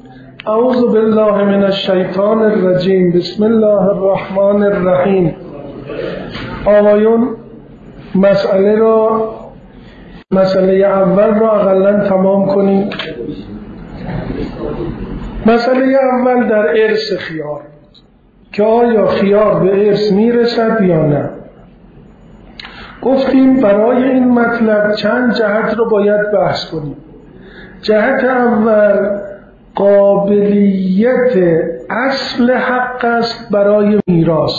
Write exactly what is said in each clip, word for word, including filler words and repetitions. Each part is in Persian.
اعوذ بالله من الشیطان الرجیم. بسم الله الرحمن الرحیم. آقایون مسئله را مسئله اول را اقلا تمام کنیم. مسئله اول در ارث خیار که آیا خیار به ارث میرسد یا نه. گفتیم برای این مطلب چند جهت رو باید بحث کنیم. جهت اول قابلیت اصل حق است برای میراث.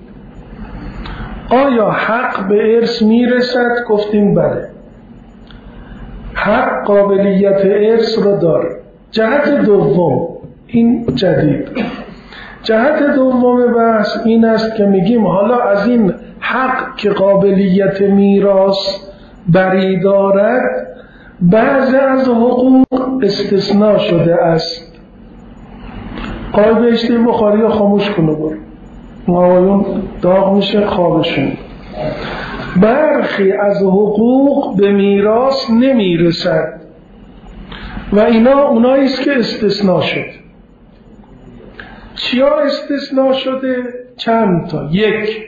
آیا حق به ارث میرسد؟ گفتیم بله، حق قابلیت ارث رو داره. جهت دوم، این جدید، جهت دوم بحث این است که میگیم حالا از این حق که قابلیت میراث بری دارد بعضی از حقوق استثناء شده است. آقای بهشتی بخاری رو خاموش کنه برو، آقایون داغ میشه خوابشون. برخی از حقوق به میراث نمیرسد و اینا اونایی است که استثناء شده. چیا استثناء شده؟ چند تا. یک،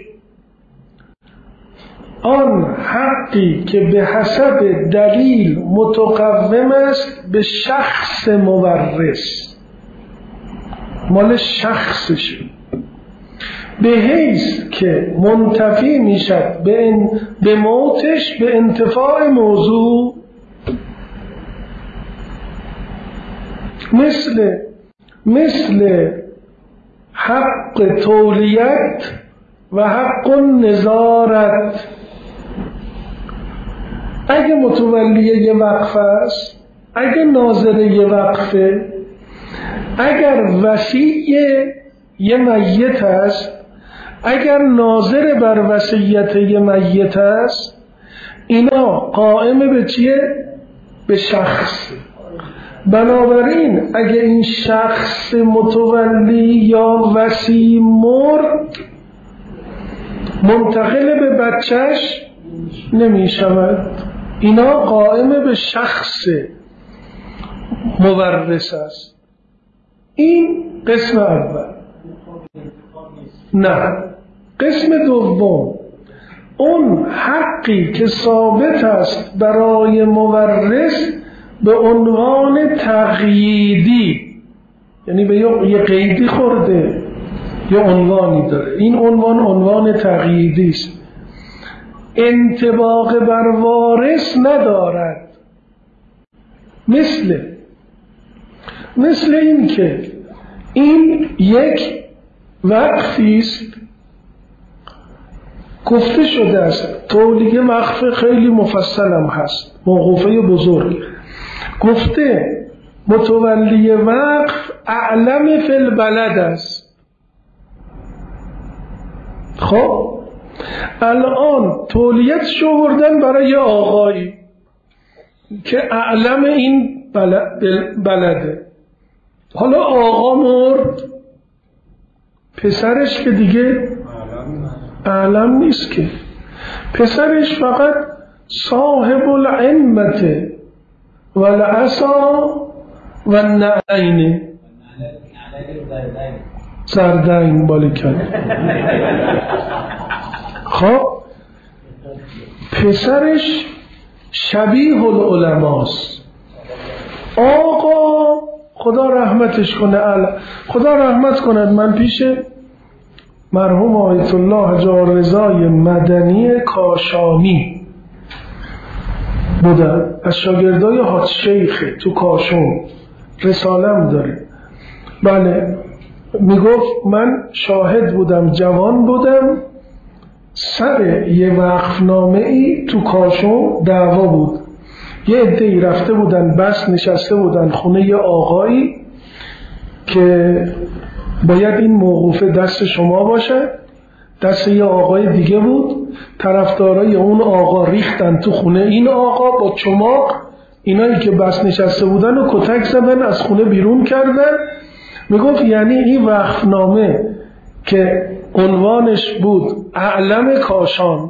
آن حقی که به حسب دلیل متقوم است به شخص مورث، مال شخصش، به حیث که منتفی میشد به, به موتش به انتفاع موضوع، مثل مثل حق تولیت و حق نظارت. اگه متولی یه وقف است، اگه ناظر یه وقفه، اگر وصی یه میت است، اگر ناظر بر وصیت یه میت است، اینا قائم به چیه؟ به شخص. بنابراین اگه این شخص متولی یا وصی مرد، منتقل به بچهش نمی شود. اینا قائم به شخص مورث است. این قسم اول. نه، قسم دوم، اون حقی که ثابت است برای مورث به عنوان تقییدی، یعنی به یه قیدی خورده، یه عنوانی داره، این عنوان عنوان تقییدی است، انطباق بر وارث ندارد. مثل مثل این که این یک وقفی است، گفته شده است، تولیه وقف خیلی مفصل هم هست، موقوفه بزرگ، گفته متولی وقف اعلم فی البلد است. خب الان تولیت شوردن برای آقایی که اعلم این بلده. حالا آقا مرد، پسرش که دیگه اعلم نیست، که پسرش فقط صاحب العمت والعصا و النعین زردین بالکن. خب پسرش شبیه العلماست. آقا خدا رحمتش کنه، خدا رحمت کند، من پیش مرحوم آیت الله جارزای مدنی کاشانی بودم، از شاگردای حاج شیخ تو کاشون، رسالم داره. بله، میگفت من شاهد بودم، جوان بودم، سر یه وقفنامه ای تو کاشون دعوا بود. یه عده‌ای رفته بودن بس نشسته بودن خونه یه آقایی که باید این موقوفه دست شما باشه، دست یه آقای دیگه بود. طرفدارای اون آقا ریختن تو خونه این آقا با چماق، اینایی که بس نشسته بودن و کتک زدن، از خونه بیرون کردن. میگفت یعنی این وقفنامه که عنوانش بود اعلم کاشان،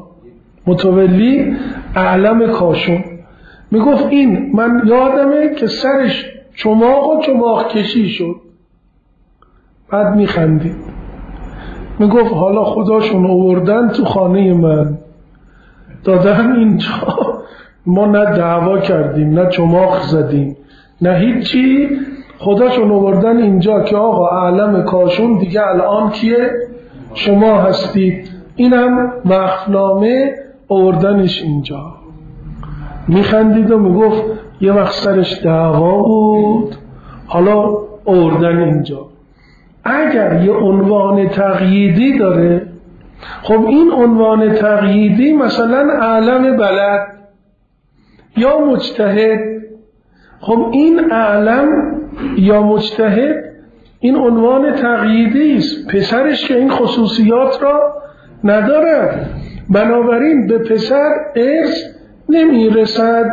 متولی اعلم کاشون، میگفت این من یادمه که سرش چماق و چماق کشی شد. بعد میخندید، میگفت حالا خداشون آوردن تو خانه من، دادن اینجا، ما نه دعوا کردیم نه چماق زدیم نه هیچی، خداشون آوردن اینجا که آقا اعلم کاشون دیگه الان کیه؟ شما هستید. اینم وقفنامه آوردنش اینجا. میخندید و میگفت یه وقت سرش دعوا بود، حالا آوردن اینجا. اگر یه عنوان تقییدی داره، خب این عنوان تقییدی مثلا اعلم بلد یا مجتهد، خب این اعلم یا مجتهد این عنوان تقییدی است، پسرش که این خصوصیات را ندارد، بنابراین به پسر ارث نمیرسد.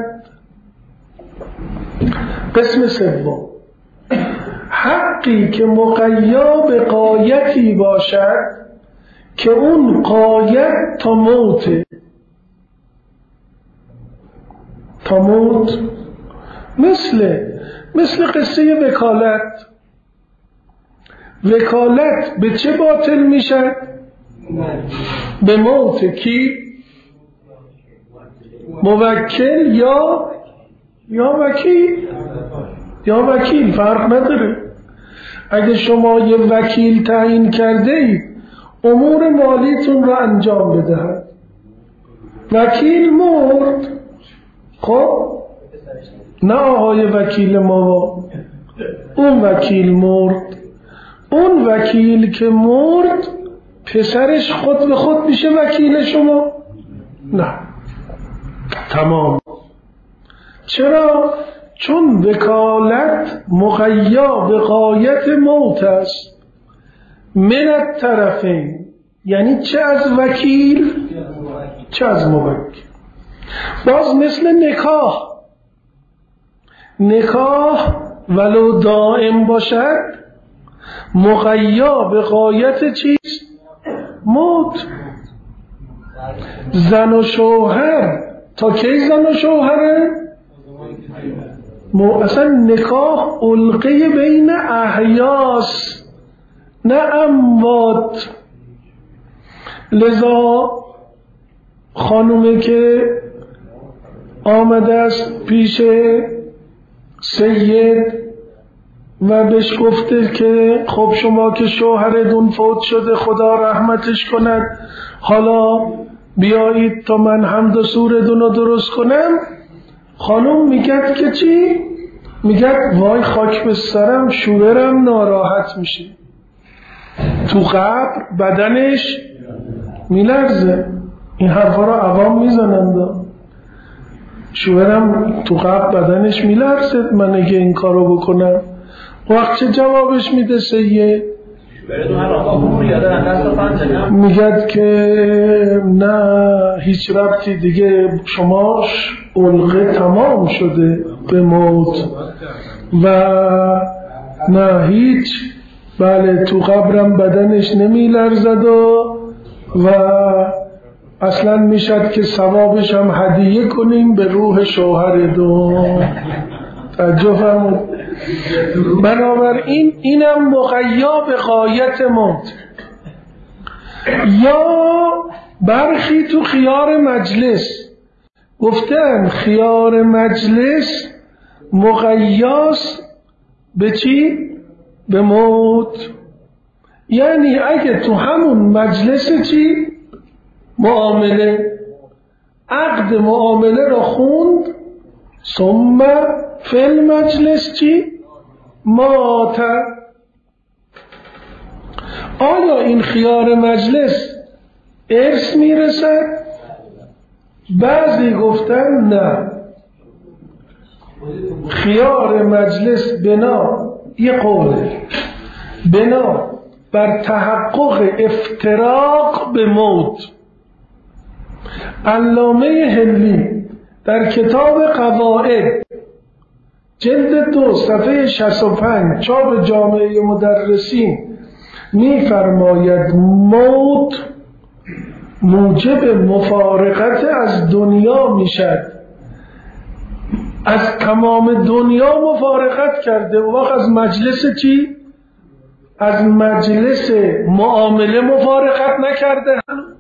قسم سوم، حقی که مقیا به غایتی باشد که اون غایت تا موته. تا موت مثل مثل قصه وکالت. وکالت به چه باطل میشد؟ به موت کی؟ موکل یا یا وکیل یا وکیل، فرق نداره. اگه شما یه وکیل تعیین کرده اید امور مالیتون را انجام بدهد، وکیل مرد، خب نه آقای وکیل ما، اون وکیل مرد، اون وکیل که مرد پسرش خود به خود میشه وکیل شما؟ نه، تمام. چرا؟ چون وکالت مقیا به غایت موت است، من الطرفین، یعنی چه از وکیل چه از موکل. باز مثل نکاح، نکاح ولو دائم باشد مقیا به غایت چیست؟ موت. زن و شوهر تا کی زن و شوهره؟ اصلا نکاح علقه بین احیاس نه اموات. لذا خانومه که آمده است پیش سید و بهش گفته که خب شما که شوهرتون فوت شده خدا رحمتش کند، حالا بیایید تا من حمد و سورتون رو درست کنم. خانم میگد که چی؟ میگد وای خاک به سرم، شوهرم ناراحت میشه. تو قبر بدنش میلرزه. این حرفا رو عوام میزنند، شوهرم تو قبر بدنش میلرزه من اگه این کارو بکنم. وقت چه جوابش میده سید؟ میگد که نه هیچ ربطی دیگه، شما علقه تمام شده به موت و نه هیچ، بله تو قبرم بدنش نمیلرزد و و اصلا میشد که ثوابش هم هدیه کنیم به روح شوهر دو. توجه فرمود. بنابراین اینم مقیا به غایت موت. یا برخی تو خیار مجلس گفتن خیار مجلس مقیاس به چی؟ به موت. یعنی اگه تو همون مجلس چی؟ معامله، عقد معامله را خوند، ثم فی المجلس چی؟ مات. آیا این خیار مجلس ارث میرسد؟ بعضی گفتن نه، خیار مجلس بنا یه قوله بنا بر تحقق افتراق به موت. علامه حلی در کتاب قواعد جلد دو صفحه شصت و پنج چاپ جامعه مدرسین می‌فرماید موت موجب مفارقت از دنیا میشد از تمام دنیا مفارقت کرده، و وقت از مجلس چی؟ از مجلس معامله مفارقت نکرده.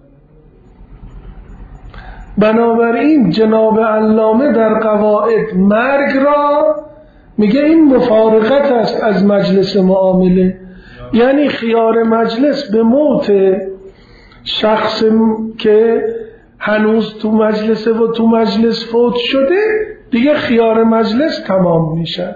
بنابراین جناب علامه در قواعد مرگ را میگه این مفارقت است از مجلس معامله، یعنی خیار مجلس به موت شخص که هنوز تو مجلس و تو مجلس فوت شده دیگه خیار مجلس تمام میشه.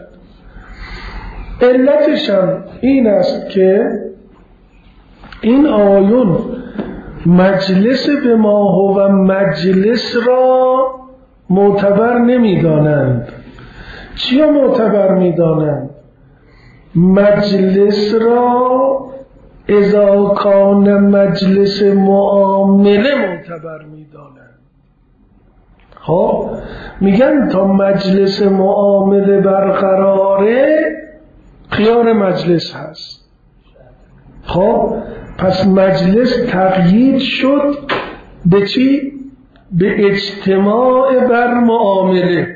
علتش هم این است که این آیون مجلس به ما و مجلس را معتبر نمیدانند. چیا معتبر میدانند؟ مجلس را اذا کان مجلس معامله معتبر میدانند. خب میگن تا مجلس معامله برقراره خیار مجلس هست. خب پس مجلس تقیید شد به چی؟ به اجتماع بر معامله،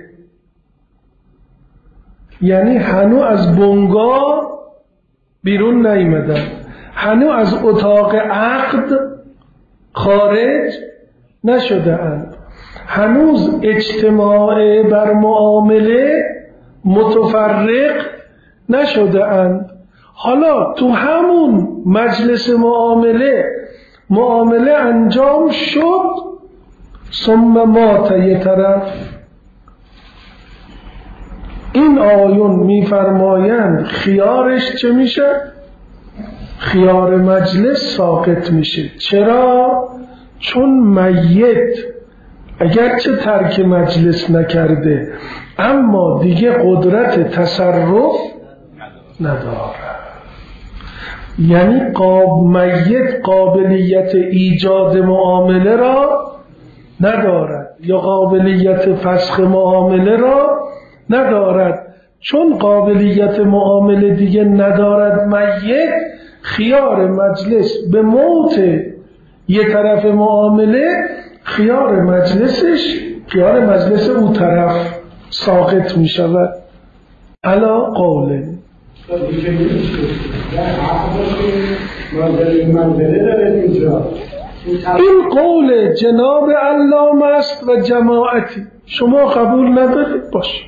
یعنی هنو از بنگاه بیرون نیامدن، هنو از اتاق عقد خارج نشده اند، هنوز اجتماع بر معامله متفرق نشده اند. حالا تو همون مجلس معامله معامله انجام شد، ثم مات یه طرف. این آیون میفرمایند خیارش چه میشه؟ خیار مجلس ساقط میشه. چرا؟ چون میت اگرچه ترک مجلس نکرده اما دیگه قدرت تصرف نداره، یعنی قاب میت قابلیت ایجاد معامله را ندارد یا قابلیت فسخ معامله را ندارد. چون قابلیت معامله دیگه ندارد میت، خیار مجلس به موت یه طرف معامله خیار مجلسش خیار مجلس او طرف ساقط می شود. علا قوله این قول جناب علامه است و جماعتی. شما قبول ندارید باش.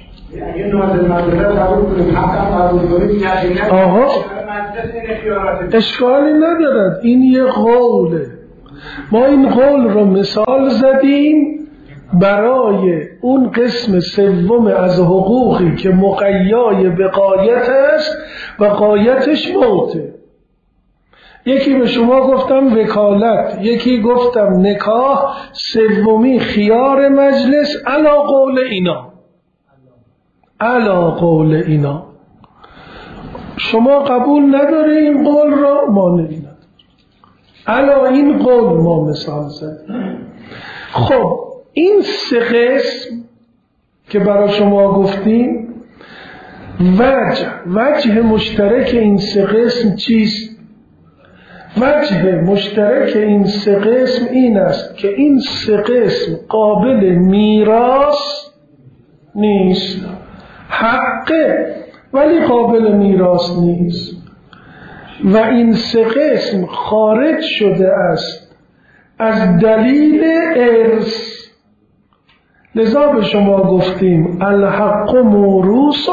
آها اشکالی ندارد، این یه قوله. ما این قول رو مثال زدیم برای اون قسم سوم از حقوقی که مقیای به غایت است و غایتش موته. یکی به شما گفتم وکالت، یکی گفتم نکاح، سومی خیار مجلس. علا قول اینا علا قول اینا شما قبول نداره این قول را، ما نمیدونم. علا این قول ما مثال زدیم. خب این سه قسم که برای شما گفتیم، وجه وجه مشترک این سه قسم چیست؟ وجه مشترک این سه قسم این است که این سه قسم قابل میراث نیست. حقه ولی قابل میراث نیست، و این سه قسم خارج شده است از دلیل ارث. لذا به شما گفتیم الحق موروث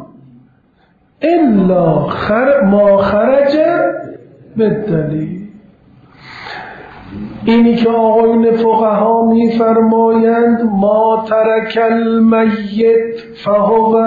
الا خر ما خرج بالدلیل. اینی که آقایون فقها میفرمایند ما ترک المیت فهو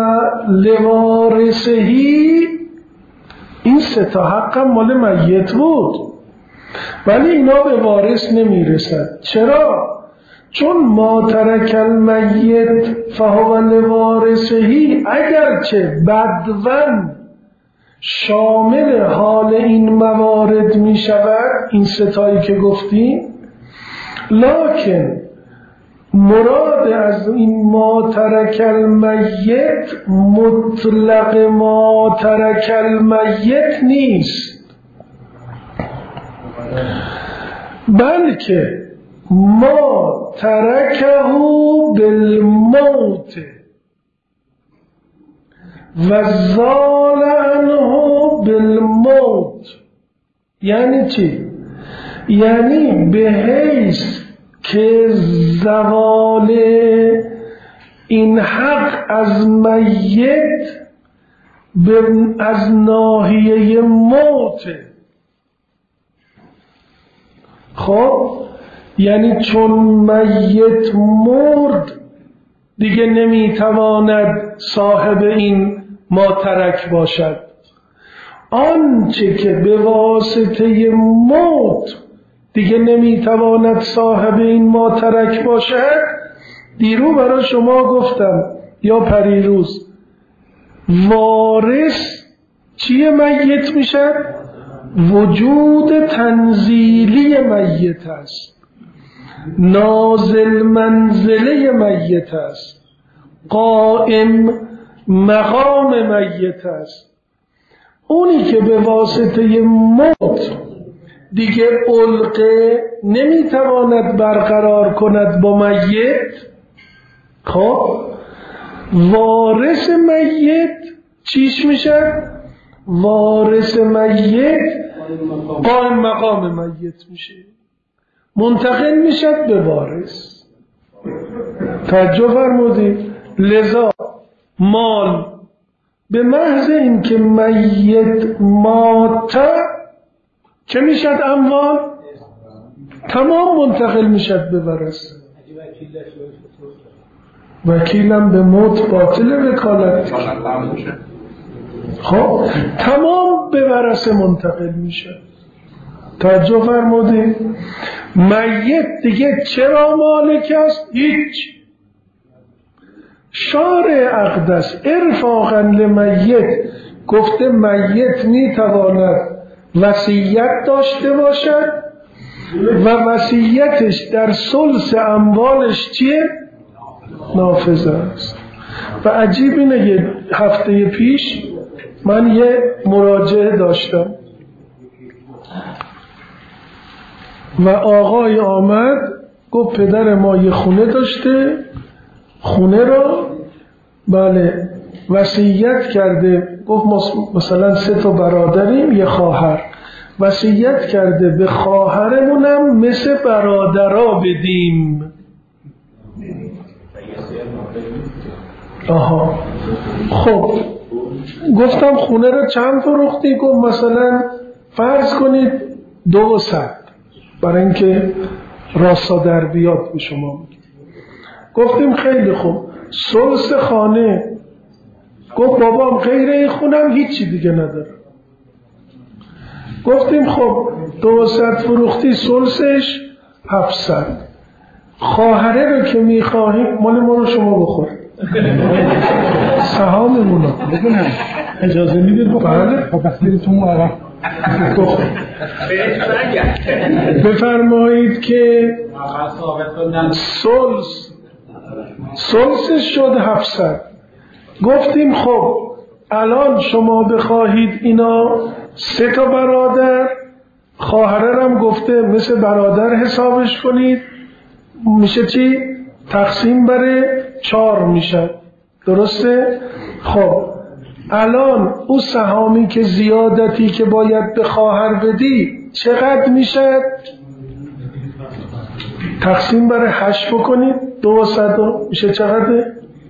لوارثهی، این سه تا حق مال میت بود ولی اینا به وارث نمیرسد. چرا؟ چون ما ترک المیت فهو لوارثهی اگرچه بدون شامل حال این موارد می شود، این ستایی که گفتیم، لکن مراد از این ما ترک المیت مطلق ما ترک المیت نیست، بلکه ما ترکه بالموت و زال عنه بالموت. یعنی چی؟ یعنی به حیث که زوال این حق از میت از ناحیه موت. خب یعنی چون میت مرد دیگه نمیتواند صاحب این ماترک باشد. آنچه که به واسطه موت دیگه نمیتواند صاحب این ماترک باشد، دیرو برای شما گفتم یا پریروز، وارث چیه میت میشه؟ وجود تنزیلی میت است، نازل منزله میت است، قائم مقام میت است. اونی که به واسطه موت دیگه علقه نمیتواند برقرار کند با میت، خب وارث میت چیش میشه؟ وارث میت قائم مقام میت میشه، منتقل میشه به وارث. توجه فرمودید؟ لذا مال به محض اینکه میت مات چه میشد؟ اموال تمام منتقل میشد به ورثه. وکیلم به موت باطل وکالت، خب تمام به ورثه منتقل میشه. توجه فرمودید؟ میت دیگه چرا مالک است؟ هیچ. شارع اقدس ارفاقا لمیت گفته میت میتواند وصیت داشته باشد و وصیتش در ثلث اموالش چیه؟ نافذ است. و عجیب اینه که هفته پیش من یه مراجعه داشتم و آقای آمد گفت پدر ما یه خونه داشته، خونه را بله وصیت کرده، گفت مثلا سه تا برادریم یه خواهر، وصیت کرده به خواهرمونم مثل برادرها بدیم. آها خب گفتم خونه رو چند فروختی؟ گفت مثلا فرض کنید دو صد، برای اینکه راستا در بیاد به شما میگه. گفتیم خیلی خوب، ثلث خانه. گفت بابام غیر این خونم هیچی دیگه نداره. گفتیم خب دو صد فروختی، ثلثش هفتصد. خواهره رو که میخواهی مال ما رو شما بخور، سهاممونو بگونم اجازه میدید بخور؟ خب بخیرتون آقا بخور. بفرمایید که ثلث ثلثش شد هفتصد. گفتیم خب الان شما بخواهید اینا سه تا برادر، خواهره هم گفته مثل برادر حسابش کنید، میشه چی؟ تقسیم بره چار میشه، درسته؟ خب الان او سهامی که زیادتی که باید به خواهر بدی چقدر میشه؟ تقسیم بره هشت بکنید، دو صد میشه چقدر؟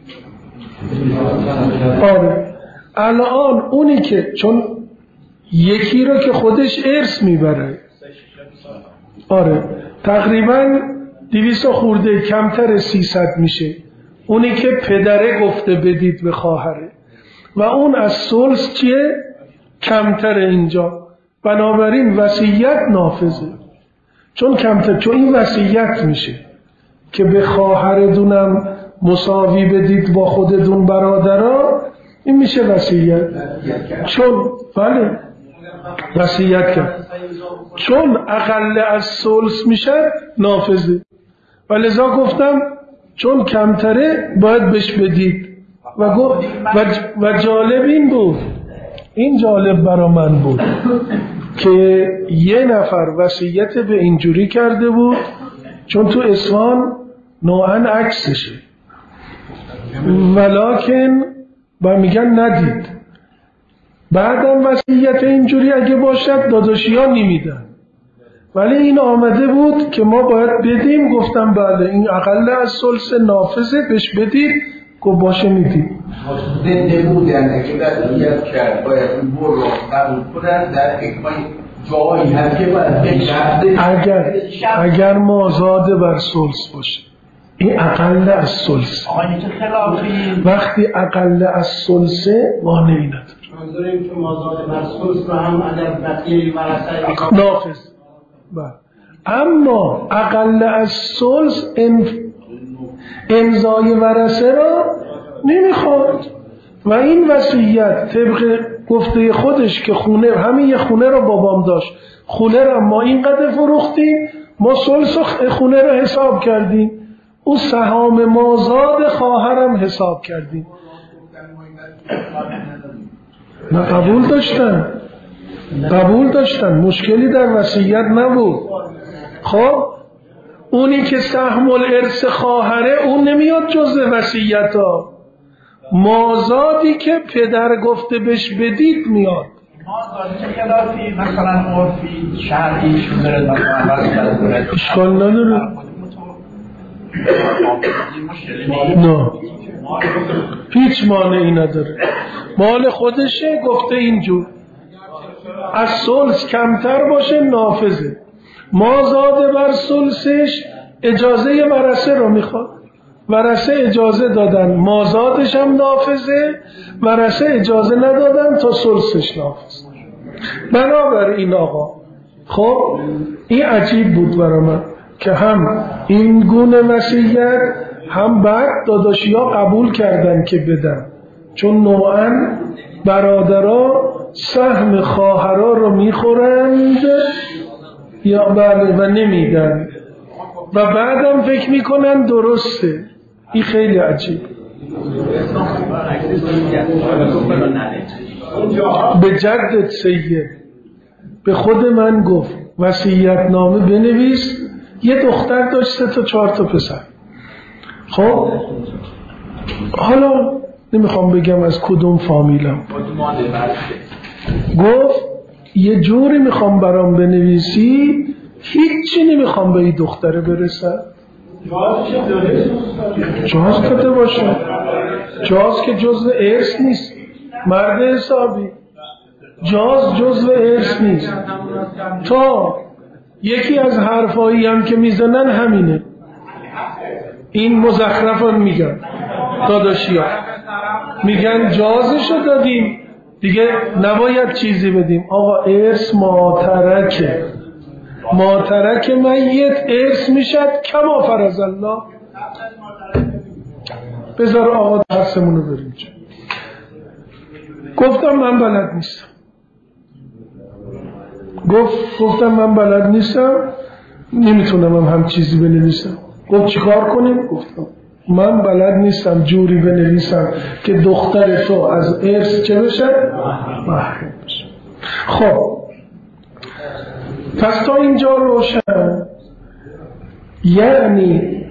آره الان اونی که چون یکی رو که خودش ارث میبره، آره تقریبا دویست خورده کمتر سیصد میشه، اونی که پدره گفته بدید به خواهره، و اون از ثلث چیه؟ کمتر اینجا. بنابراین وصیت نافذه، چون کمتر، چون این وصیت میشه که به خواهرتونم مساوی بدید با خودتون برادرها، این میشه وصیت. چون بله وصیت کرد، چون اقل از ثلث میشه نافذه. و لذا گفتم چون کمتره باید بهش بدید. و, و, و جالب این بود، این جالب برا من بود که یه نفر وصیت به اینجوری کرده بود، چون تو اصفهان نوعا عکسشه، ولکن و میگن ندید. بعدم وصیت اینجوری اگه باشد داداشی ها نمیدن، ولی این آمده بود که ما باید بدیم. گفتم بله این اقل از ثلث نافذه، بهش بدید. گفت باشه میدیم. زنده بودن اگه وصیت کرد باید این بر رو قبول کنن در اکمای جایی هست که باید اگر اگر مازاد بر ثلث باشه، این اقل از ثلث. وقتی اقل از ثلث مانعی نداره. منظوریم که مازاد بر ثلث رو هم اگر بقیه ورثه نافذ. بله. اما اقل از ثلث امضای ورثه را نمیخواد و این وصیت طبق گفته خودش که خونه، همین یه خونه را بابام داشت، خونه را ما اینقدر فروختیم، ما ثلث خونه را حساب کردیم، او سهام مازاد خواهرم حساب کردیم. نه قبول داشتن قبول داشتن مشکلی در وصیت نبود. خب اونی که سهم الارث خواهره اون نمیاد جزء وصیت ها، مازادی که پدر گفته بهش بدید میاد. مازادی که خلافی مثلا عرفی شرعی شده مثلا اشکال نداره. نه هیچ مانعی نداره، مال خودشه، گفته اینجور از ثلث کمتر باشه نافذه. مازاد بر ثلثش اجازه ورثه رو میخواد، ورثه اجازه دادن مازادش هم نافذه، ورثه اجازه ندادن تا ثلثش نافذ. بنابراین آقا خب این عجیب بود برای من که هم این گونه وصیت هم بعد داداشی ها قبول کردن که بدن، چون نوعا برادرها سهم خواهرها رو میخورند یا بله و نمیدن و بعدم فکر میکنن درسته. این خیلی عجیب. به جدت سید به خود من گفت وصیت نامه بنویس. یه دختر داشت سه تا چهار تا پسر. خب حالا نمیخوام بگم از کدوم فامیلم، گفت یه جوری میخوام برام بنویسی هیچی نمیخوام به این دختره برسد. جاز کده باشه، جاز که جزء ارث نیست، مرد حسابی جاز جزء ارث نیست. تا یکی از حرفایی هم که میزنن همینه، این مزخرفان میگن داداشی ها میگن جازشو دادیم دیگه نباید چیزی بدیم. آقا ارث ماترکه، ماترک میت ارث میشد کما فرض الله. بذار آقا درسمونو بریم. گفتم من بلد نیستم، گفت گفتم من بلد نیستم، نمیتونم هم, هم چیزی بنویسم. گفت چیکار کنیم؟ گفتم من بلد نیستم جوری بنویسم که دختر تو از ارث چه بشه؟ محروم بشه. خب پس تا اینجا روشن، یعنی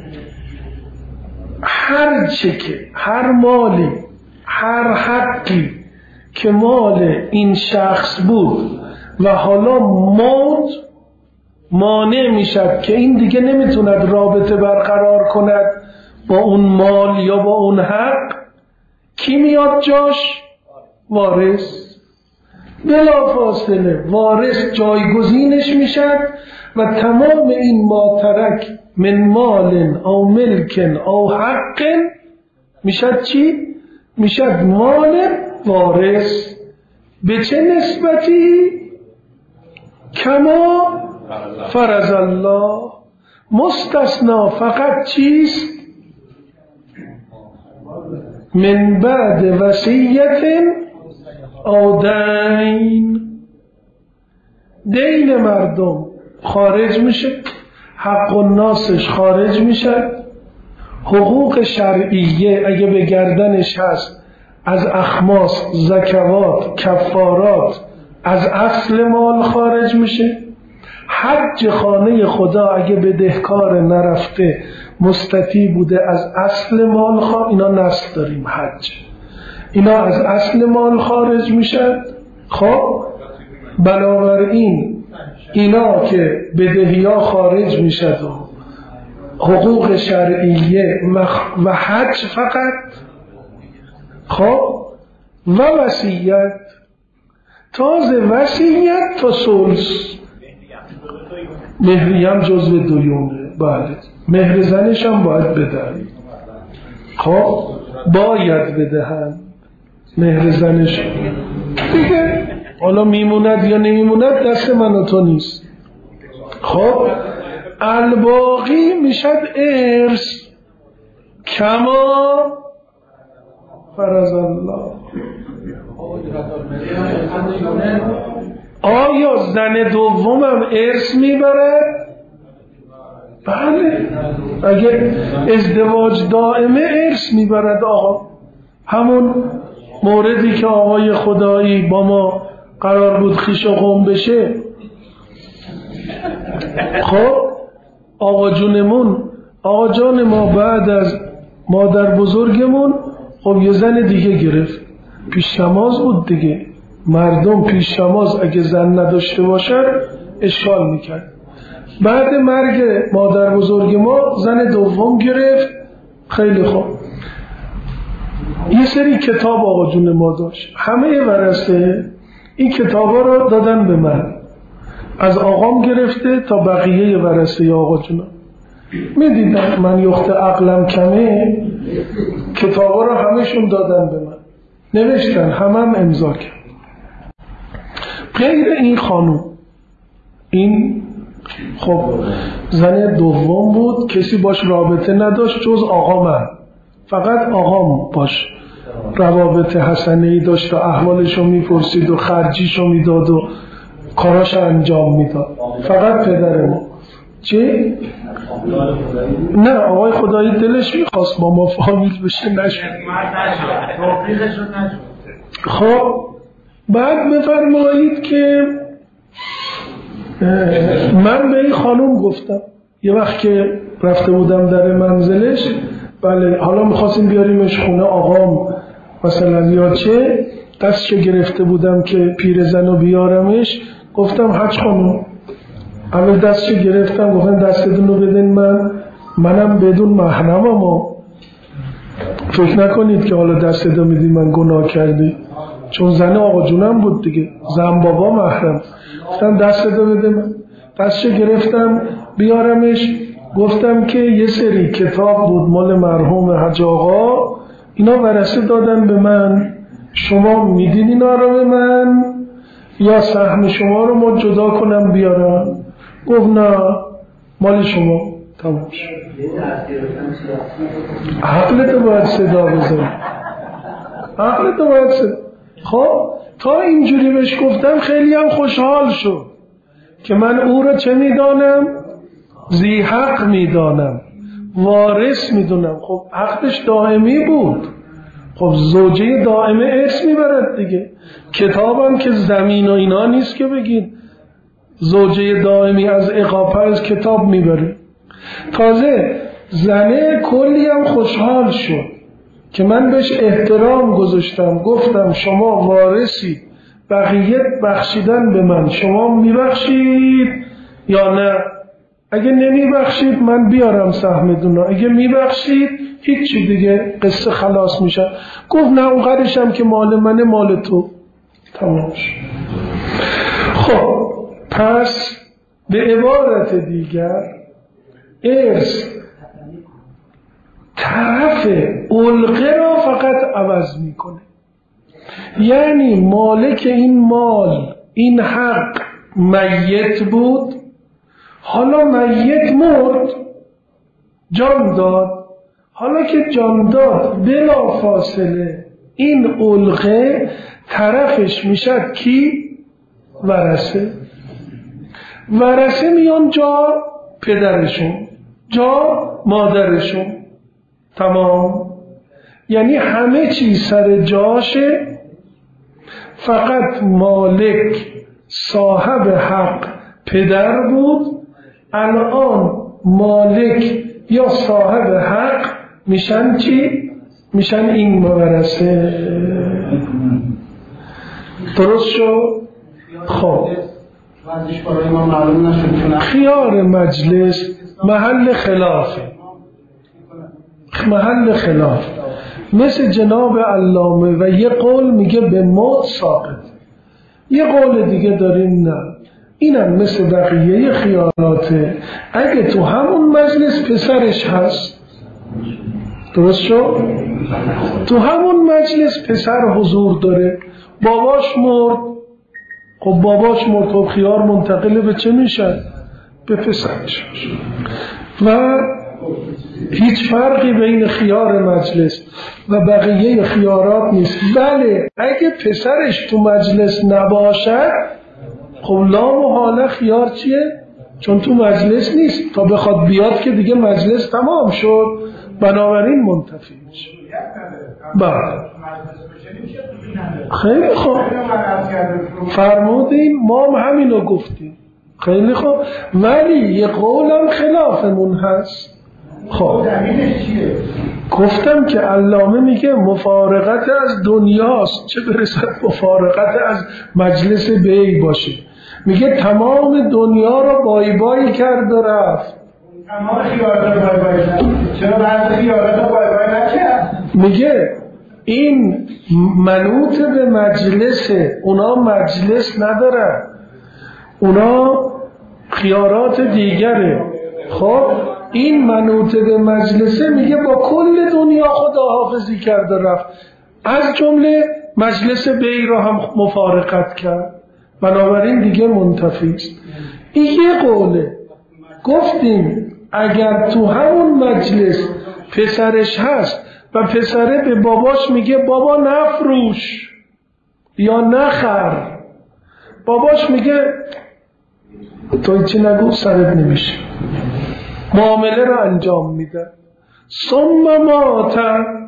هر چه که هر مالی هر حقی که مال این شخص بود و حالا موت مانع میشد که این دیگه نمیتوند رابطه برقرار کند با اون مال یا با اون حق، کی میاد جاش؟ وارث. بلا فاصله وارث جایگزینش میشد و تمام این ماترک من مال او ملک او حق میشد چی؟ میشد مال وارث. به چه نسبتی؟ کما فرض الله. مستثنا فقط چیست؟ من بعد وصیت او دین. دین مردم خارج میشه، حق الناسش خارج میشه، حقوق شرعیه اگه به گردنش هست از اخماس، زکوات، کفارات از اصل مال خارج میشه. حج خانه خدا اگه بدهکار نرفته مستطیع بوده از اصل مال خواهد. اینا نسل داریم حج. اینا از اصل مال خارج میشن. خب بنابراین اینا که بدهی ها خارج میشد و حقوق شرعیه و حج فقط، خب و وصیت، تازه وصیت تا ثلث، مهریه هم جزو دیونه. بله مهر زنش هم باید بدن، خب باید بدهن مهر زنش دیگه. حالا میموند یا نمیموند دست من و تو نیست. خب الباقی میشد ارث کما فرض الله. آیا زن دومم ارث میبرد؟ بله اگه ازدواج دائمه ارث میبرد. آقا همون موردی که آقای خدایی با ما قرار بود خیش و قم بشه، خب آقا جونمون، آقا جان ما بعد از مادر بزرگمون خب یه زن دیگه گرفت، پیش نماز بود دیگه. مردم پیش نماز اگه زن نداشته باشن اشکال میکرد. بعد مرگ مادر بزرگ ما زن دوم گرفت. خیلی خوب، یه سری کتاب آقا جون ما داشت، همه ورثه این کتابا رو دادن به من، از آقام گرفته تا بقیه ورثه آقا جون. میدیدن من یخت عقلم کمه، کتابا رو همشون دادن به من، نوشتن، همم هم امضا کرد. غیر این خانوم، این خب زن دوم بود، کسی باش رابطه نداشت جز آقا من، فقط آقام باش روابط حسنه‌ای داشت و احوالشو میپرسید و خرجیشو میداد و کاراش انجام میداد، فقط پدر ما. چی؟ نه آقای خدایی دلش میخواست با ما فامیل بشه، نشد. خب بعد بفرمایید که من به این خانوم گفتم یه وقت که رفته بودم در منزلش، بله حالا میخواستیم بیاریمش خونه آقام مثلا یا چه، دستشو گرفته بودم که پیرزنو بیارمش، گفتم حج خانوم، اول دستشو گرفتم گفتم دستتون رو بدین من، منم بدون محرمم و فکر نکنید که حالا دستتو میدی من گناه کردی، چون زن آقا جونم بود دیگه، زن بابا محرم. گفتم دستتو بده من، دستشو گرفتم بیارمش، گفتم که یه سری کتاب بود مال مرحوم حج آقا، اینا ورثه دادن به من، شما میدین اینا رو به من یا سهم شما رو ما جدا کنم بیارم؟ گفت نه مال شما، تمام شد. عقلتو باید صدا بزن، عقلتو باید صدا. خب تا اینجوری بهش گفتم خیلی هم خوشحال شد که من او رو چه میدانم؟ ذی حق میدانم، وارث میدونم. خب حقش دائمی بود، خب زوجه دائمه ارث میبرد دیگه. کتابم که زمین و اینا نیست که بگید زوجه دائمی از اقاپه از کتاب میبره. تازه زنه کلی هم خوشحال شد که من بهش احترام گذاشتم، گفتم شما وارثی، بقیه بخشیدن به من، شما میبخشید یا نه؟ اگه نمیبخشید من بیارم سهمتون، اگه میبخشید هیچی دیگه، قصه خلاص میشه. گفت نه اون قدرشم که مال منه مال تو، تمام شد. خب پس به عبارت دیگر ارث طرف علقه را فقط عوض میکنه، یعنی مالک این مال، این حق میت بود، حالا میت مرد، جان داد، حالا که جان داد بلا فاصله این علقه طرفش میشد کی؟ ورثه. ورثه میان جا پدرشون، جا مادرشون، تمام. یعنی همه چیز سر جاشه، فقط مالک صاحب حق پدر بود، الان مالک یا صاحب حق میشن چی؟ میشن این مورثه. درست شد؟ خب خیار مجلس محل خلافه، محل خلاف. مثل جناب علامه و یه قول میگه به موت ساقط، یه قول دیگه داریم نه، اینم مثل بقیه خیاراته. اگه تو همون مجلس پسرش هست، درست شد؟ تو همون مجلس پسر حضور داره، باباش مرد، خب باباش مرد، خب خیار منتقل به چه میشه؟ به پسرش. و هیچ فرقی بین خیار مجلس و بقیه خیارات نیست. بله اگه پسرش تو مجلس نباشد، خب لا محاله خیار چیه؟ چون تو مجلس نیست، تا بخواد بیاد که دیگه مجلس تمام شد، بنابراین منتفی میشه. بله خیلی خوب فرمودیم، ما هم همینو گفتیم. خیلی خوب، ولی یه قولم خلافمون هست. خب گفتم که علامه میگه مفارقت از دنیاست، چه برسد مفارقت از مجلس بی باشه. میگه تمام دنیا رو بای بای کرد و رفت. تمام خیارات رو بای بای کرد، چرا بعضی خیارات رو بای بای نکرد؟ میگه این منوط به مجلسه، اونا مجلس ندارن، اونا خیارات دیگره. خب این منوط به مجلسه، میگه با کل دنیا خداحافظی کرد و رفت، از جمله مجلس بی را هم مفارقت کرد، بنابراین دیگه منتفی است. این یه قوله. گفتیم اگر تو همون مجلس پسرش هست و پسره به باباش میگه بابا نفروش یا نخر، باباش میگه تو چی نگو سرت نمیشه، معامله رو انجام میده. ثم مات،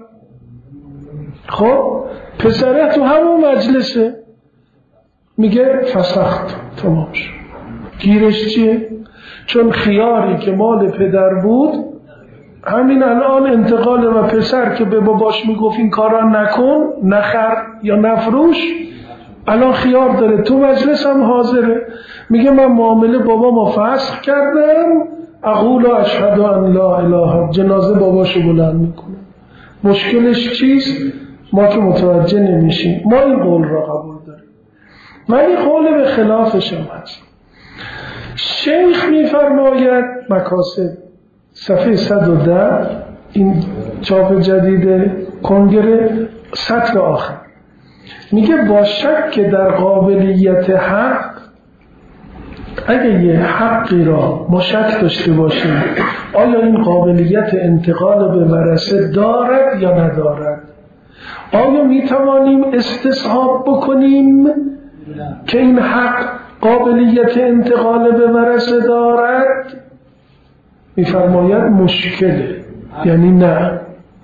خب پسره تو همون مجلسه، میگه فسخت، تمام شد. گیرش چیه؟ چون خیاری که مال پدر بود همین الان انتقال، و پسر که به باباش میگفت این کارا نکن، نخر یا نفروش، الان خیار داره، تو مجلس هم حاضره، میگه من معامله بابا ما فسخ کردم، اقول اشهد ان لا اله، جنازه باباشو بلند میکنه. مشکلش چیست؟ ما که متوجه نمیشیم. ما این قول را قبول داریم، ولی قول به خلافش هم هست. شیخ میفرماید مکاسب صفحه صد و ده، این چاپ جدید کنگره، سطر آخر، میگه با شک در قابلیت حق، اگه یه حقی را ما شک داشته باشیم آیا این قابلیت انتقال به ورثه دارد یا ندارد، آیا میتوانیم استصحاب بکنیم که این حق قابلیت انتقال به ورثه دارد، میفرماید مشکله، یعنی نه،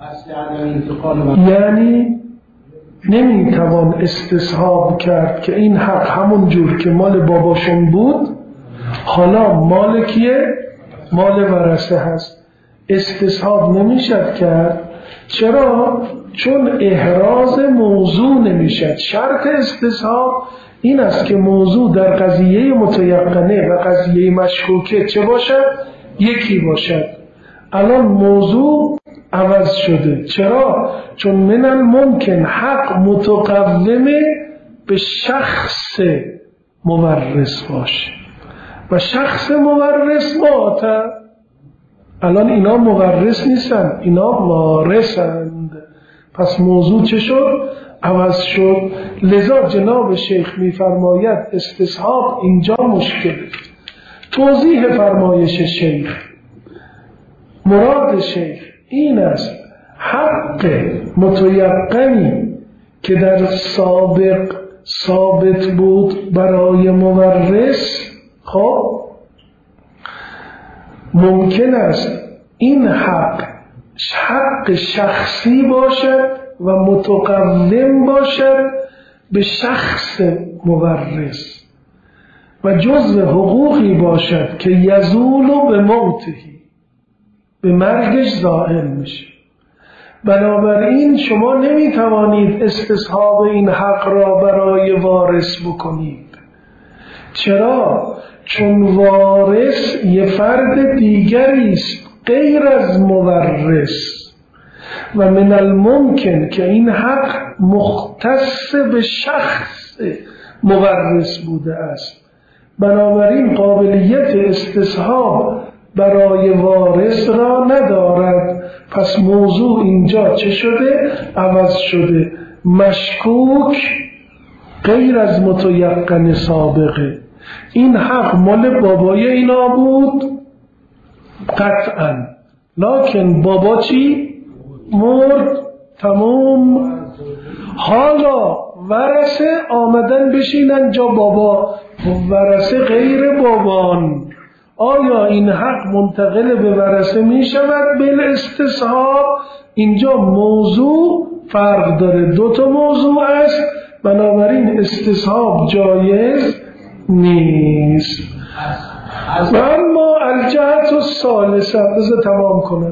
یعنی نمیتوان استصحاب کرد که این حق همون جور که مال باباشون بود حالا مال کیه؟ مال ورثه هست. استصحاب نمیشد کرد. چرا؟ چون احراز موضوع نمیشد. شرط استصحاب این است که موضوع در قضیه متیقنه و قضیه مشکوکه چه باشد؟ یکی باشد. الان موضوع عوض شده. چرا؟ چون من الممکن حق متقومه به شخص مورث باشه و شخص مورث ماته. الان اینا مورث نیستن، اینا وارثند. پس موضوع چه شد؟ عوض شد. لذا جناب شیخ میفرماید استصحاب اینجا مشکل. توضیح فرمایش شیخ، مراد شیخ این است حق متیقنی که در سابق ثابت بود برای مورث، خب ممکن است این حق حق شخصی باشد و متقوم باشد به شخص مورث و جزء حقوقی باشد که یزول به موتهی، به مرگش زائل میشه. بنابراین شما نمیتوانید استصحاب این حق را برای وارث بکنید. چرا؟ چون وارث یه فرد دیگری است غیر از مورث و من الممکن که این حق مختص به شخص مورث بوده است. بنابراین قابلیت استصحاب برای وارث را ندارد. پس موضوع اینجا چه شده؟ عوض شده. مشکوک غیر از متیقن سابقه. این حق مال بابای اینا بود قطعا، لکن بابا چی؟ مرد. تمام. حالا ورثه آمدن بشینن جا بابا، ورثه غیر بابان. آیا این حق منتقل به ورثه می شود بالاستصحاب؟ اینجا موضوع فرق داره، دو تا موضوع است، بنابراین استصحاب جایز نیست. و اما الجهت الثالثه، بذار تمام کنم.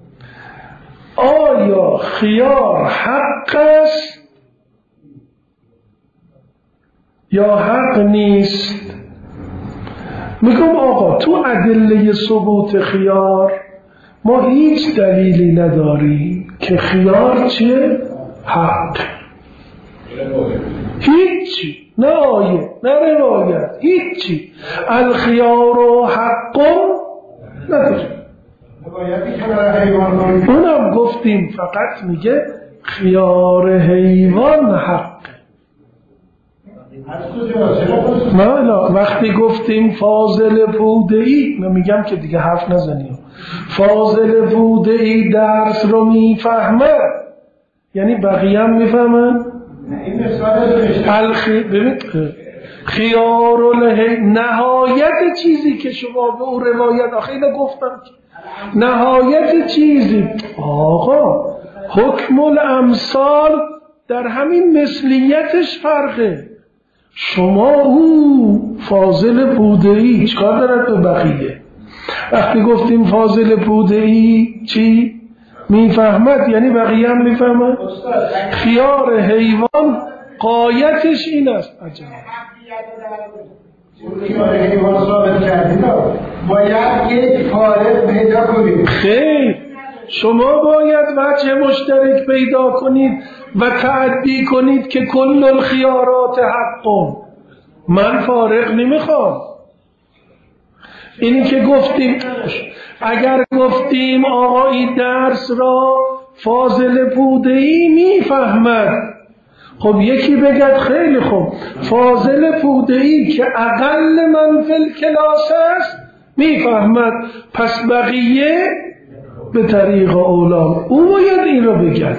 آیا خیار حق است یا حق نیست؟ میگم آقا تو ادله ثبوت خیار ما هیچ دلیلی نداریم که خیار چیه؟ حق. هیچی، نه آیه نه روایت، هیچی. الخیار و حق نداریم. اونم گفتیم فقط میگه خیار حیوان حق. نه نه وقتی گفتیم فاضل بوده‌ای، من میگم که دیگه حرف نزنیم، فاضل بوده‌ای درس رو میفهمه، یعنی بقیه هم میفهمن. الخی ببین خیار له نهایت چیزی که شما به اون روایت آخه اینو گفتم نهایت چیزی. آقا حکم الامثال در همین مثلیتش فرقه. شما او فاضل بوده‌ای چکار دارد به بقیه؟ وقتی گفتیم فاضل بوده‌ای چی؟ میفهمد، یعنی بقیه هم میفهمد. خیار حیوان قایتش این است. عجب. خیار حیوان ثابت کردید باید یک فارق پیدا کنید. خیر، شما باید وجه مشترک پیدا کنید و تعدی کنید که کل الخیارات حق. من فارق نمیخوام. اینی که گفتیم اگر گفتیم آقا این درس را فاضل بوده‌ای میفهمد، خب یکی بگد خیلی خوب فاضل بوده‌ای که اقل من فی الکلاس است میفهمد، پس بقیه به طریق اولا او باید این رو بگد.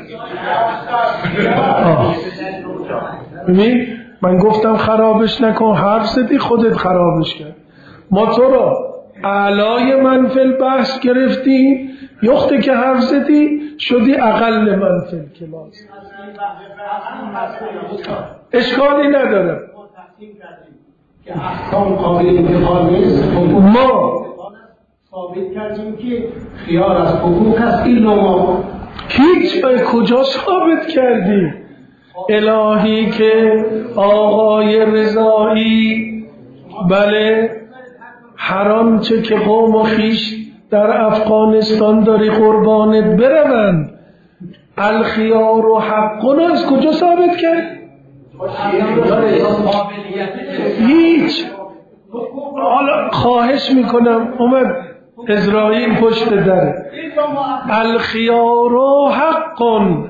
ببین من گفتم خرابش نکن، حرف زدی خودت خرابش کرد. ما تو رو اعلای من فی البحث گرفتیم، یخته که حرف زدی شدی اقل من فی الکلاس. اشکالی نداره. ما ثابت کردیم که خیار از حقوق است. این ما هیچ به کجا ثابت کردیم؟ الهی که آقای رضایی بله حرام چه که قوم و خیش در افغانستان داری قربانت بروند، الخیار و حقون از کجا ثابت کرد؟ هیچ. حالا خواهش میکنم اومد اسرائیل پشت دره، الخیار و حقون.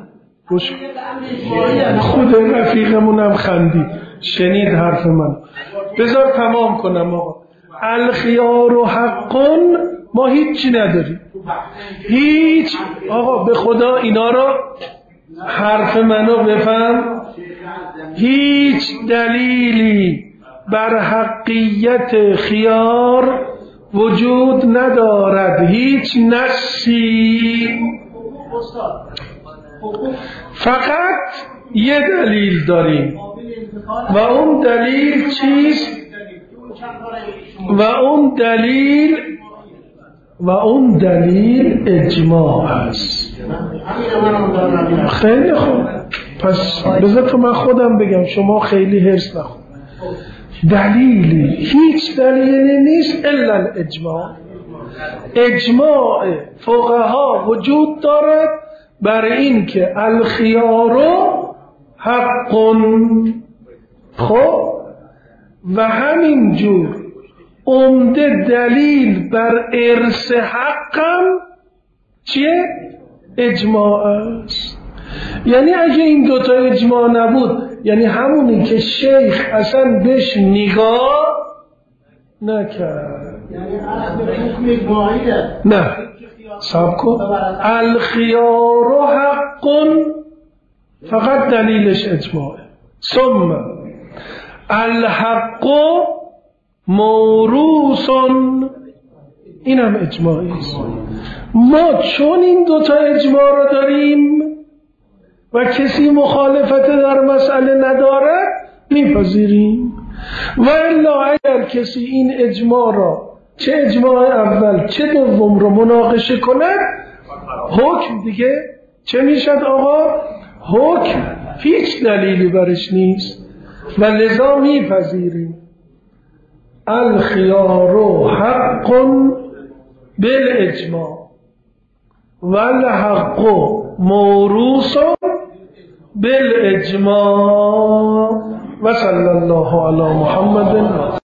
خود رفیقمونم خندی شنید حرف من. بذار تمام کنم آقا. الخیار و حقون ما هیچی نداریم، هیچ. آقا به خدا اینا رو حرف منو بفهم. هیچ دلیلی بر حقیت خیار وجود ندارد، هیچ نصی. فقط یه دلیل داریم و اون دلیل چیست؟ و اون دلیل و اون دلیل اجماع است. خیلی خوب، پس بذار تو من خودم بگم، شما خیلی حرص نخون. دلیلی، هیچ دلیلی نیست الا الاجماع. اجماع فقها وجود دارد بر این که الخیار حق. خب و همین جور عمده دلیل بر ارث حقم چیه؟ اجماع است. یعنی اگه این دوتا اجماع نبود، یعنی همونی که شیخ اصلا بهش نگاه نکرد. یعنی اصل حکم اجماعیه. نه صبر کن، الخیار حق فقط دلیلش اجماعه. ثم الحق موروث، این هم اجماعی است. ما چون این دوتا اجماع رو داریم و کسی مخالفت در مسئله ندارد میپذیریم، و الا اگر کسی این اجماع را، چه اجماع اول چه دوم رو مناقشه کند، حکم دیگه چه میشد آقا؟ حکم هیچ دلیلی برش نیست و لذا میپذیریم. الخیار حق بالاجماع والحق موروث بالاجماع و صلی الله علی محمد.